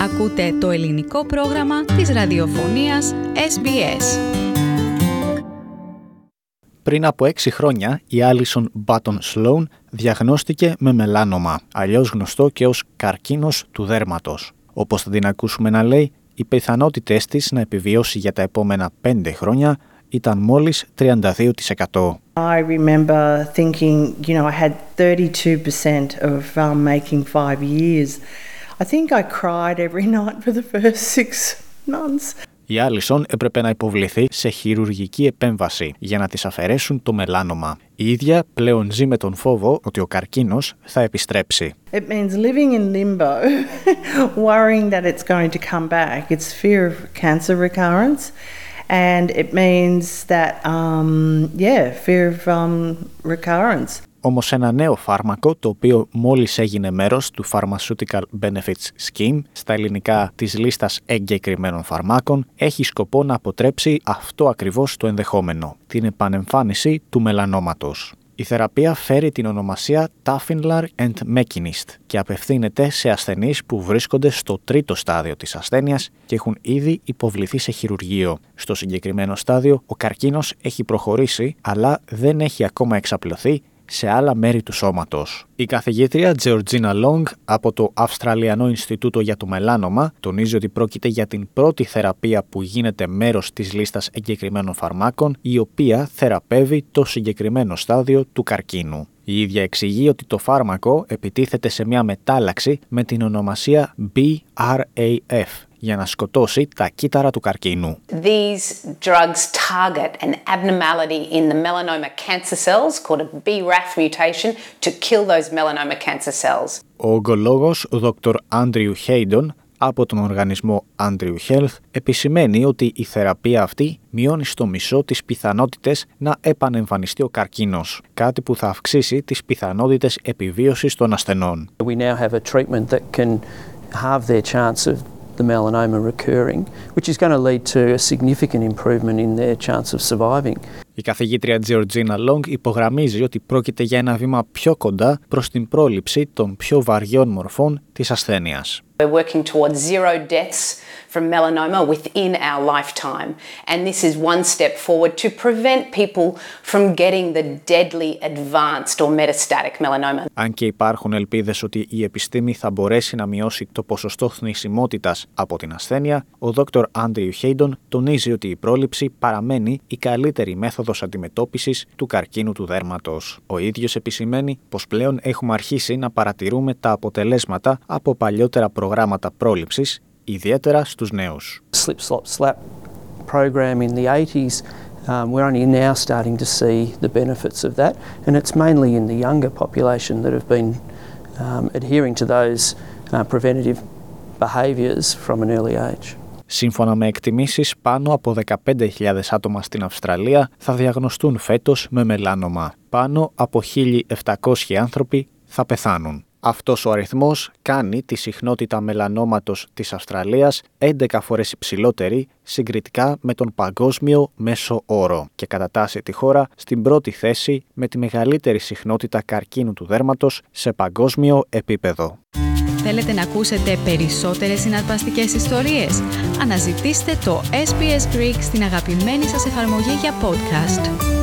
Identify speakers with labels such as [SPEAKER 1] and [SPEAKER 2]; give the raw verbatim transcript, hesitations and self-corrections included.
[SPEAKER 1] Ακούτε το ελληνικό πρόγραμμα της ραδιοφωνίας ες μπι ες.
[SPEAKER 2] Πριν από έξι χρόνια, η Άλισον Μπάτον Σλόουν διαγνώστηκε με μελάνομα, αλλιώς γνωστό και ως καρκίνος του δέρματος. Όπως θα την ακούσουμε να λέει, οι πιθανότητες της να επιβιώσει για τα επόμενα πέντε χρόνια ήταν μόλις τριάντα δύο τοις εκατό.
[SPEAKER 3] I remember thinking, you know, I had thirty-two percent of um, making five years. I think I cried every night for the first six months.
[SPEAKER 2] Η Άλισον έπρεπε να υποβληθεί σε χειρουργική επέμβαση για να της αφαιρέσουν το μελάνομα. Η ίδια πλέον ζει με τον φόβο ότι ο καρκίνος θα επιστρέψει.
[SPEAKER 3] It means living in limbo, worrying that it's going to come back. It's fear of cancer recurrence. And it means that, um, yeah, fear of um, recurrence.
[SPEAKER 2] Όμως ένα νέο φάρμακο, το οποίο μόλις έγινε μέρος του Pharmaceutical Benefits Scheme, στα ελληνικά της λίστας εγκεκριμένων φαρμάκων, έχει σκοπό να αποτρέψει αυτό ακριβώς το ενδεχόμενο, την επανεμφάνιση του μελανόματος. Η θεραπεία φέρει την ονομασία Tafinlar and Mekinist και απευθύνεται σε ασθενείς που βρίσκονται στο τρίτο στάδιο της ασθένειας και έχουν ήδη υποβληθεί σε χειρουργείο. Στο συγκεκριμένο στάδιο, ο καρκίνος έχει προχωρήσει, αλλά δεν έχει ακόμα εξαπλωθεί σε άλλα μέρη του σώματος. Η καθηγήτρια Georgina Long από το Αυστραλιανό Ινστιτούτο για το Μελάνομα τονίζει ότι πρόκειται για την πρώτη θεραπεία που γίνεται μέρος της λίστας εγκεκριμένων φαρμάκων, η οποία θεραπεύει το συγκεκριμένο στάδιο του καρκίνου. Η ίδια εξηγεί ότι το φάρμακο επιτίθεται σε μια μετάλλαξη με την ονομασία μπι αρ έι εφ για να σκοτώσει τα κύτταρα του καρκίνου.
[SPEAKER 4] These drugs target an abnormality in the melanoma cancer cells called a μπι ραφ mutation to kill those melanoma cancer cells.
[SPEAKER 2] Ο ογκολόγος δόκτωρ Andrew Haydon από τον οργανισμό Andrew Health επισημαίνει ότι η θεραπεία αυτή μειώνει στο μισό τις πιθανότητες να επανεμφανιστεί ο καρκίνος, κάτι που θα αυξήσει τις πιθανότητες επιβίωσης των ασθενών.
[SPEAKER 5] We now have a treatment that can halve their chance of the melanoma recurring, which is going to lead to a significant improvement in their chance of surviving.
[SPEAKER 2] Η καθηγήτρια Georgina Long υπογραμμίζει ότι πρόκειται για ένα βήμα πιο κοντά προς την πρόληψη των πιο βαριών μορφών της ασθένειας.
[SPEAKER 4] We're working towards zero deaths from melanoma within our lifetime, and this is one step forward to prevent people from getting the deadly advanced or metastatic melanoma.
[SPEAKER 2] Αν και υπάρχουν ελπίδες ότι η επιστήμη θα μπορέσει να μειώσει το ποσοστό θνησιμότητας από την ασθένεια, ο δόκτωρ Andrew Haydon τονίζει ότι η πρόληψη παραμένει η καλύτερη μέθοδος αντιμετώπισης του καρκίνου του δέρματος. Ο ίδιος επισημαίνει πως πλέον έχουμε αρχίσει να παρατηρούμε τα αποτελέσματα από παλιότερα προγράμματα πρόληψης, ιδιαίτερα στους νέους.
[SPEAKER 5] Slip, slop, slap program in the eighties, um, we're only now starting to see the benefits of that, and it's mainly in the younger population that have been um, adhering to those uh, preventative behaviours from an early age.
[SPEAKER 2] Σύμφωνα με εκτιμήσεις, πάνω από δεκαπέντε χιλιάδες άτομα στην Αυστραλία θα διαγνωστούν φέτος με μελάνομα. Πάνω από χίλια επτακόσιοι άνθρωποι θα πεθάνουν. Αυτός ο αριθμός κάνει τη συχνότητα μελανόματος της Αυστραλίας έντεκα φορές υψηλότερη συγκριτικά με τον παγκόσμιο μέσο όρο και κατατάσσει τη χώρα στην πρώτη θέση με τη μεγαλύτερη συχνότητα καρκίνου του δέρματος σε παγκόσμιο επίπεδο.
[SPEAKER 1] Θέλετε να ακούσετε περισσότερες συναρπαστικές ιστορίες? Αναζητήστε το ες μπι ες Greek στην αγαπημένη σας εφαρμογή για podcast.